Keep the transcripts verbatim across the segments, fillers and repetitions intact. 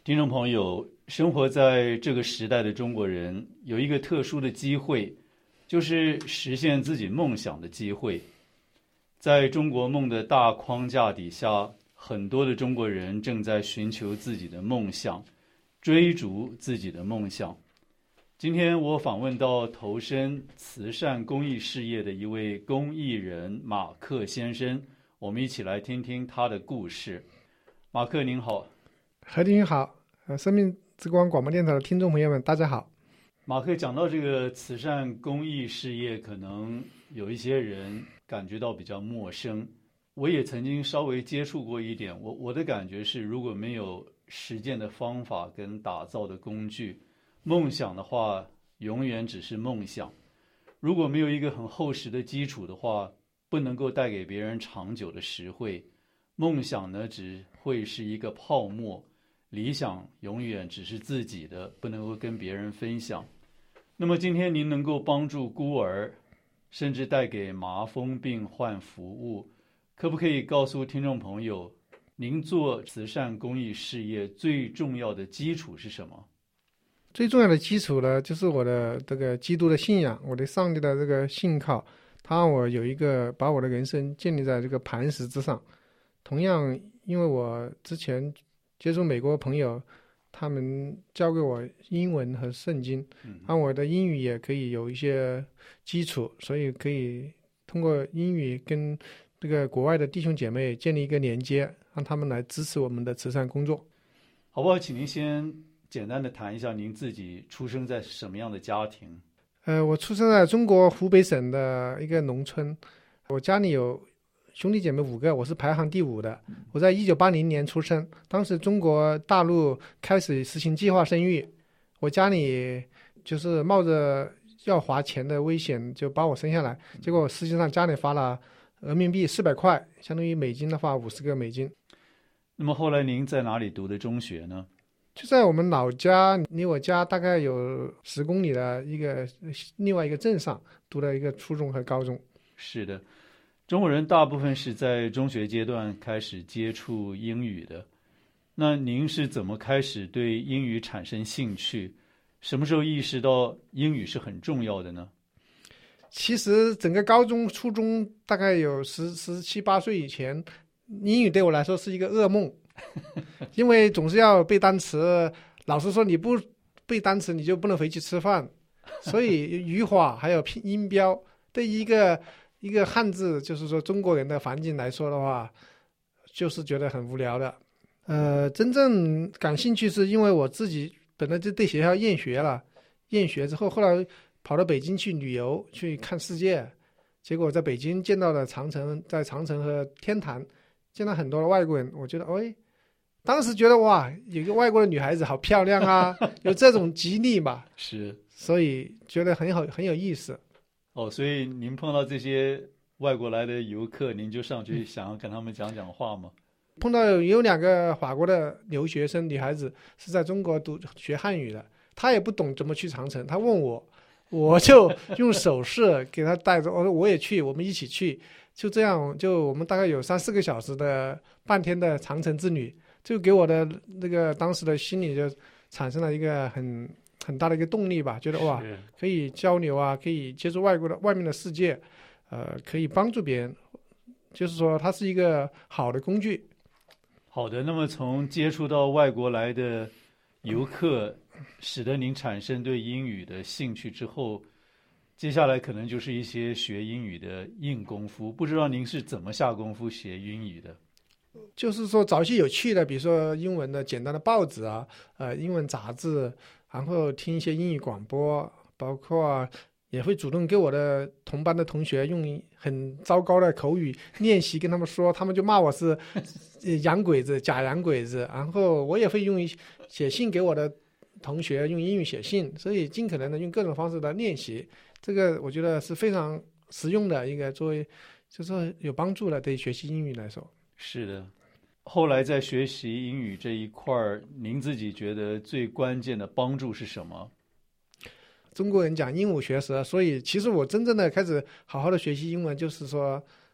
听众朋友，生活在这个时代的中国人有一个特殊的机会，就是实现自己梦想的机会。在中国梦的大框架底下，很多的中国人正在寻求自己的梦想，追逐自己的梦想。今天我访问到投身慈善公益事业的一位公益人马克先生，我们一起来听听他的故事。马克您好。 何丁好，呃，生命之光广播电台的听众朋友们，大家好。 马克讲到这个慈善公益事业，可能有一些人感觉到比较陌生。我也曾经稍微接触过一点，我我的感觉是，如果没有实践的方法跟打造的工具，梦想的话，永远只是梦想。如果没有一个很厚实的基础的话，不能够带给别人长久的实惠。梦想呢，只会是一个泡沫。理想永远只是自己的，不能够跟别人分享。那么今天您能够帮助孤儿，甚至带给麻风病患服务，可不可以告诉听众朋友，您做慈善公益事业最重要的基础是什么？ 最重要的基础呢，就是我的这个基督的信仰，我对上帝的这个信靠，他让我有一个把我的人生建立在这个磐石之上。同样，因为我之前接触美国朋友，他们教给我英文和圣经，让我的英语也可以有一些基础，所以可以通过英语跟这个国外的弟兄姐妹建立一个连接，让他们来支持我们的慈善工作。 好不好？请您先简单的谈一下您自己出生在什么样的家庭？ 呃，我出生在中国湖北省的一个农村，我家里有兄弟姐妹五个，我是排行第五的。我在一九八零年出生，当时中国大陆开始实行计划生育，我家里就是冒着要花钱的危险就把我生下来，结果实际上家里发了人民币四百块，相当于美金的话五十个美金。 那么后来您在哪里读的中学呢？ 就在我们老家，离我家大概有十公里的一个另外一个镇上读了一个初中和高中。 是的。中国人大部分是在中学阶段开始接触英语的，那您是怎么开始对英语产生兴趣？什么时候意识到英语是很重要的呢？ 其实整个高中、初中大概有十十七八岁以前，英语对我来说是一个噩梦，因为总是要背单词，老师说你不背单词你就不能回去吃饭，所以语法还有拼音标对一个一个汉字，就是说中国人的环境来说的话，就是觉得很无聊的。呃，真正感兴趣是因为我自己本来就对学校厌学了，厌学之后，后来跑到北京去旅游，去看世界，结果在北京见到了长城，在长城和天坛见到很多的外国人，我觉得，哎，当时觉得哇，有一个外国的女孩子好漂亮啊，有这种激励吧， 是， 所以觉得很好，很有意思。 哦，所以您碰到这些外国来的游客，您就上去想要跟他们讲讲话吗？ 碰到有两个法国的留学生女孩子是在中国读学汉语的，她也不懂怎么去长城，她问我，我就用手势给她带着，我说我也去，我们一起去，就这样，就我们大概有三四个小时的半天的长城之旅，就给我的那个当时的心里就产生了一个很很大的一个动力吧，觉得哇，可以交流啊，可以接触外国的外面的世界，呃，可以帮助别人，就是说它是一个好的工具。 好的，那么从接触到外国来的游客，使得您产生对英语的兴趣之后，接下来可能就是一些学英语的硬功夫。不知道您是怎么下功夫学英语的？ 就是说找一些有趣的，比如说英文的简单的报纸啊，呃，英文杂志，然后听一些英语广播，包括也会主动给我的同班的同学用很糟糕的口语练习跟他们说，他们就骂我是洋鬼子、假洋鬼子，然后我也会用写信给我的同学用英语写信，所以尽可能的用各种方式的练习，这个我觉得是非常实用的一个，作为就是说有帮助的，对学习英语来说。 是的。后来在学习英语这一块，您自己觉得最关键的帮助是什么？ 中国人讲鹦鹉学舌，所以其实我真正的开始好好的学习英文，就是说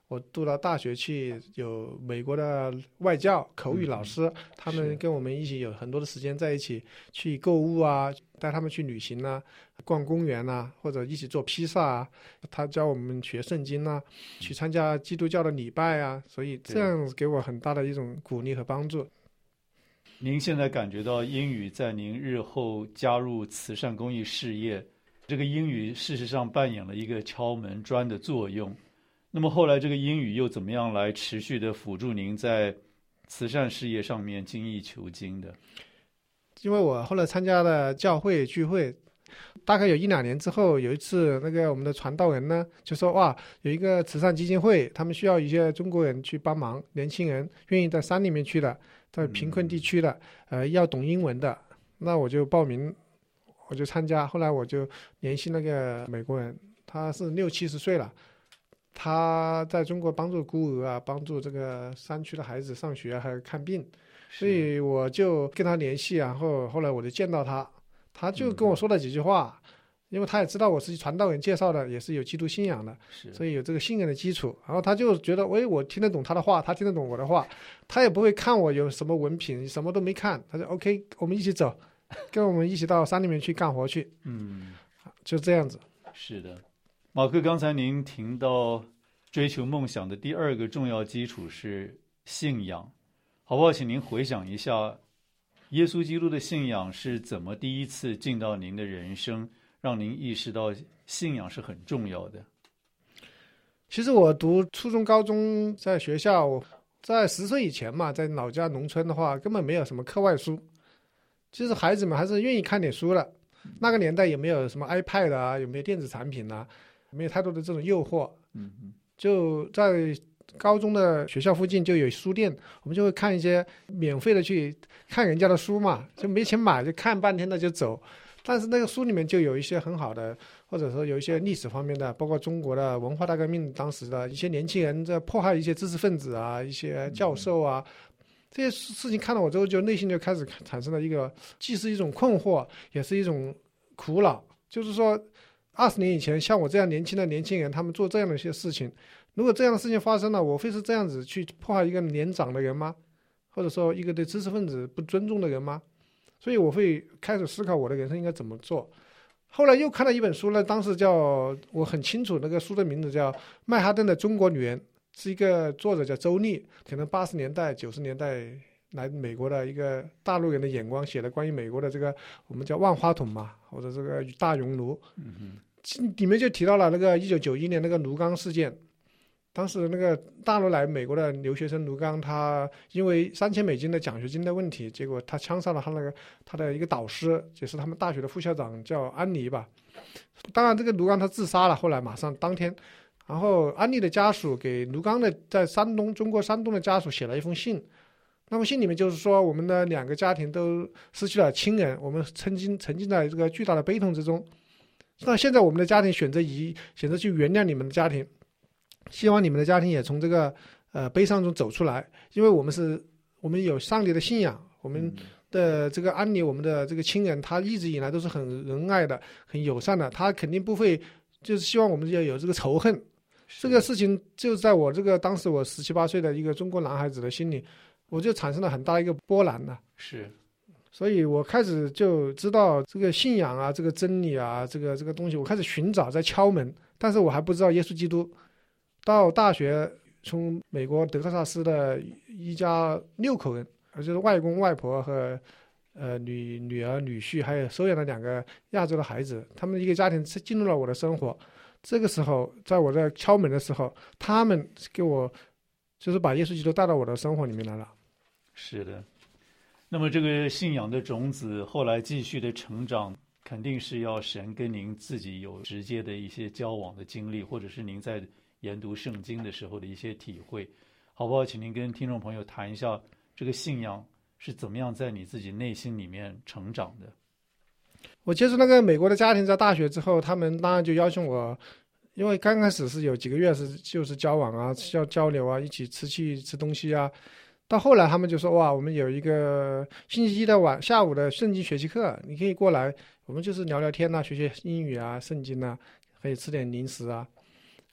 我读到大学去，有美国的外教口语老师，嗯、他们跟我们一起有很多的时间在一起去购物啊，带他们去旅行啊，逛公园啊，或者一起做披萨啊。他教我们学圣经啊，去参加基督教的礼拜啊，所以这样给我很大的一种鼓励和帮助。 您现在感觉到英语在您日后加入慈善公益事业，这个英语事实上扮演了一个敲门砖的作用。那么后来这个英语又怎么样来持续的辅助您在慈善事业上面精益求精的？ 因为我后来参加了教会聚会，大概有一两年之后，有一次那个我们的传道人呢就说，哇，有一个慈善基金会，他们需要一些中国人去帮忙，年轻人愿意在山里面去的，在贫困地区的，呃，要懂英文的，那我就报名，我就参加。后来我就联系那个美国人，他是六七十岁了，他在中国帮助孤儿啊，帮助这个山区的孩子上学还有看病，所以我就跟他联系，然后后来我就见到他，他就跟我说了几句话，嗯、因为他也知道我是传道人介绍的，也是有基督信仰的，所以有这个信任的基础。然后他就觉得，喂，我听得懂他的话，他听得懂我的话，他也不会看我有什么文凭，什么都没看，他说 OK， 我们一起走，跟我们一起到山里面去干活去。嗯，就这样子。 是的。马克，刚才您提到追求梦想的第二个重要基础是信仰，好不好？请您回想一下，耶稣基督的信仰是怎么第一次进到您的人生，让您意识到信仰是很重要的？ 其实我读初中、高中在学校，在十岁以前嘛，在老家农村的话，根本没有什么课外书，其实孩子们还是愿意看点书的。那个年代也没有什么 iPad 啊，有没有电子产品啊，没有太多的这种诱惑。嗯嗯，就在高中的学校附近就有书店，我们就会看一些免费的去看人家的书嘛，就没钱买就看半天的就走。但是那个书里面就有一些很好的，或者说有一些历史方面的，包括中国的文化大革命当时的一些年轻人在迫害一些知识分子啊，一些教授啊，这些事情看到我之后，就内心就开始产生了一个，既是一种困惑，也是一种苦恼。就是说二十年以前像我这样年轻的年轻人，他们做这样的一些事情，如果这样的事情发生了，我会是这样子去迫害一个年长的人吗？或者说一个对知识分子不尊重的人吗？所以我会开始思考我的人生应该怎么做。后来又看了一本书呢，当时叫，我很清楚那个书的名字叫《曼哈顿的中国女人》，是一个作者叫周丽，可能八十年代九十年代来美国的一个大陆人的眼光写的关于美国的这个我们叫万花筒嘛，或者这个大熔炉。嗯哼，里面就提到了那个一九九一年那个卢刚事件。当时那个大陆来美国的留学生卢刚，他因为三千美金的奖学金的问题，结果他枪杀了他那个他的一个导师，就是他们大学的副校长叫安妮吧。当然这个卢刚他自杀了，后来马上当天，然后安妮的家属给卢刚的在山东中国山东的家属写了一封信，那么信里面就是说，我们的两个家庭都失去了亲人，我们曾经沉浸在这个巨大的悲痛之中，那现在我们的家庭选择以选择去原谅你们的家庭，希望你们的家庭也从这个呃悲伤中走出来，因为我们是我们有上帝的信仰，我们的这个安妮，我们的这个亲人，他一直以来都是很仁爱的，很友善的，他肯定不会就是希望我们要有这个仇恨。这个事情就在我这个当时我十七八岁的一个中国男孩子的心里，我就产生了很大一个波澜了。 是， 所以我开始就知道这个信仰啊，这个真理啊，这个这个东西，我开始寻找，在敲门，但是我还不知道耶稣基督。到大学，从美国德克萨斯的一家六口人，就是外公外婆和呃女女儿女婿，还有收养了两个亚洲的孩子，他们一个家庭进入了我的生活。这个时候，在我在敲门的时候，他们给我就是把耶稣基督带到我的生活里面来了。 是的，那么这个信仰的种子后来继续的成长，肯定是要神跟您自己有直接的一些交往的经历，或者是您在研读圣经的时候的一些体会，好不好？请您跟听众朋友谈一下这个信仰是怎么样在你自己内心里面成长的。 我接触那个美国的家庭，在大学之后，他们当然就邀请我，因为刚开始是有几个月是就是交往啊，交交流啊，一起吃去吃东西啊。到后来他们就说，哇，我们有一个星期一的晚下午的圣经学习课，你可以过来，我们就是聊聊天啊，学学英语啊，圣经啊，可以吃点零食啊。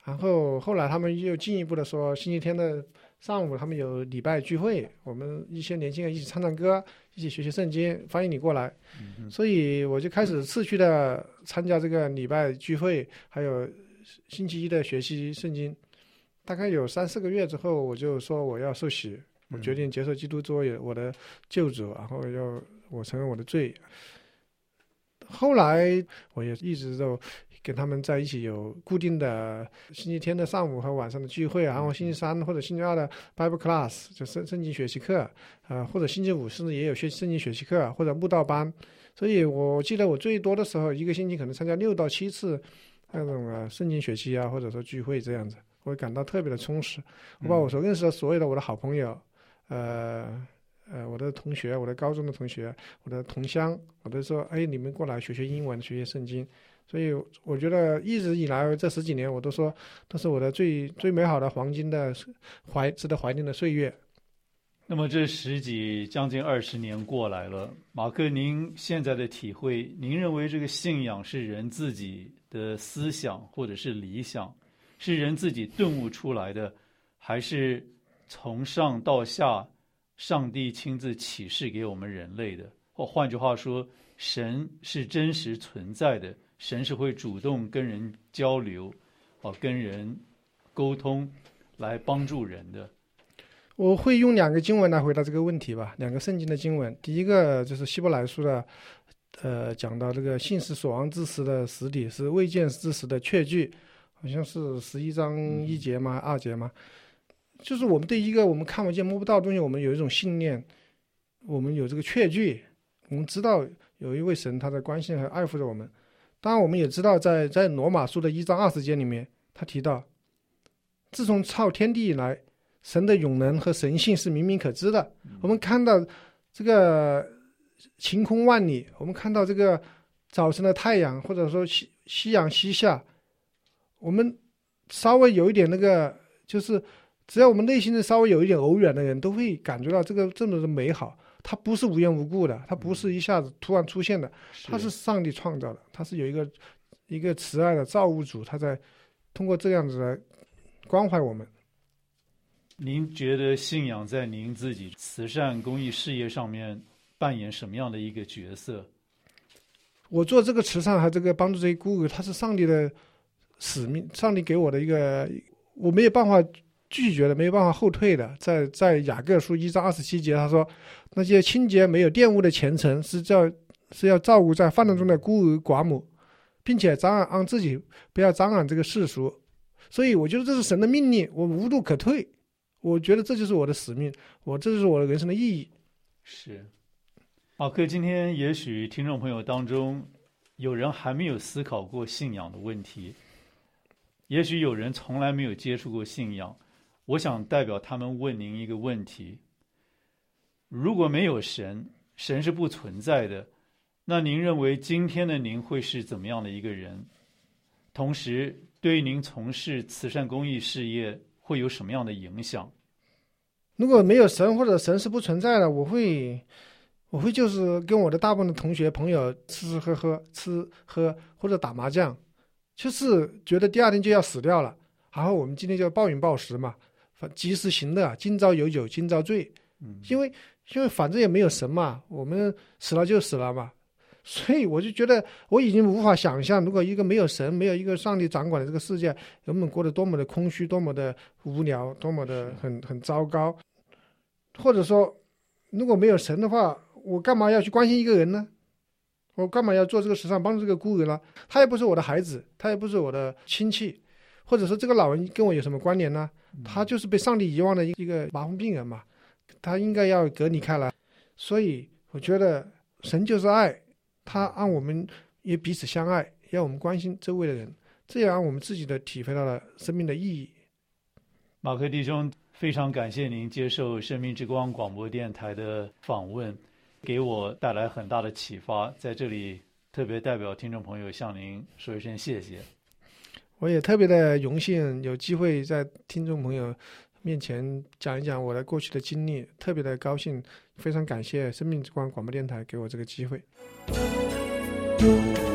然后后来他们又进一步的说，星期天的上午他们有礼拜聚会，我们一些年轻人一起唱唱歌，一起学习圣经，欢迎你过来。 嗯、 所以我就开始持续的参加这个礼拜聚会，还有星期一的学习圣经。大概有三四个月之后，我就说我要受洗，我决定接受基督作为我的救主，然后要我承认我的罪。后来我也一直都跟他们在一起，有固定的星期天的上午和晚上的聚会，然后星期三或者星期二的 Bible class 就圣圣经学习课，呃，或者星期五甚至也有学圣经学习课或者慕道班。所以我记得我最多的时候，一个星期可能参加六到七次那种啊圣经学习啊，或者说聚会这样子，我会感到特别的充实。我把我所认识的所有的我的好朋友，呃。呃，我的同学，我的高中的同学，我的同乡，我都说，哎，你们过来学学英文，学学圣经。所以我觉得一直以来这十几年，我都说都是我的最最美好的黄金的怀值得怀念的岁月。 那么这十几将近二十年过来了，马克，您现在的体会，您认为这个信仰是人自己的思想或者是理想，是人自己顿悟出来的，还是从上到下上帝亲自启示给我们人类的？或换句话说，神是真实存在的，神是会主动跟人交流，哦，跟人沟通，来帮助人的。 我会用两个经文来回答这个问题吧，两个圣经的经文。第一个就是希伯来书的，呃，讲到这个信是所望之时的实底，是未见之时的确据，好像是十一章一节吗？二节吗？就是我们对一个我们看不见摸不到的东西，我们有一种信念，我们有这个确据，我们知道有一位神他在关心和爱护着我们。当然我们也知道在在罗马书的一章二十节里面，他提到自从造天地以来，神的永能和神性是明明可知的。我们看到这个晴空万里，我们看到这个早晨的太阳，或者说夕夕阳西下，我们稍微有一点那个，就是只要我们内心的稍微有一点偶然的人，都会感觉到这个这么的美好。它不是无缘无故的，它不是一下子突然出现的，它是上帝创造的，它是有一个一个慈爱的造物主，他在通过这样子来关怀我们。 您觉得信仰在您自己慈善公益事业上面扮演什么样的一个角色？ 我做这个慈善和这个帮助这些孤儿，它是上帝的使命，上帝给我的一个，我没有办法拒绝的，没有办法后退的。在在雅各书一章二十七节，他说那些清洁没有玷污的虔诚是叫是要照顾在患难中的孤儿寡母，并且张扬让自己不要张扬这个世俗。所以我觉得这是神的命令，我无路可退。我觉得这就是我的使命，我这就是我的人生的意义。 是，马克，今天也许听众朋友当中有人还没有思考过信仰的问题，也许有人从来没有接触过信仰。我想代表他们问您一个问题：如果没有神，神是不存在的，那您认为今天的您会是怎么样的一个人？同时，对于您从事慈善公益事业会有什么样的影响？ 如果没有神，或者神是不存在的，我会我会就是跟我的大部分的同学朋友吃吃喝喝吃喝或者打麻将，就是觉得第二天就要死掉了，然后我们今天就暴饮暴食嘛，及时行乐，今朝有酒今朝醉。嗯，因为因为反正也没有神嘛，我们死了就死了嘛，所以我就觉得我已经无法想象，如果一个没有神，没有一个上帝掌管的这个世界，人们过得多么的空虚，多么的无聊，多么的很很糟糕。或者说如果没有神的话，我干嘛要去关心一个人呢？我干嘛要做这个慈善帮助这个孤儿呢？他也不是我的孩子，他也不是我的亲戚，或者说这个老人跟我有什么关联呢？他就是被上帝遗忘的一个麻风病人嘛，他应该要隔离开来。所以我觉得神就是爱，他让我们也彼此相爱，要我们关心周围的人，这也让我们自己的体会到了生命的意义。 马克弟兄，非常感谢您接受生命之光广播电台的访问，给我带来很大的启发，在这里特别代表听众朋友向您说一声谢谢。 我也特别的荣幸有机会在听众朋友面前讲一讲我的过去的经历，特别的高兴，非常感谢生命之光广播电台给我这个机会。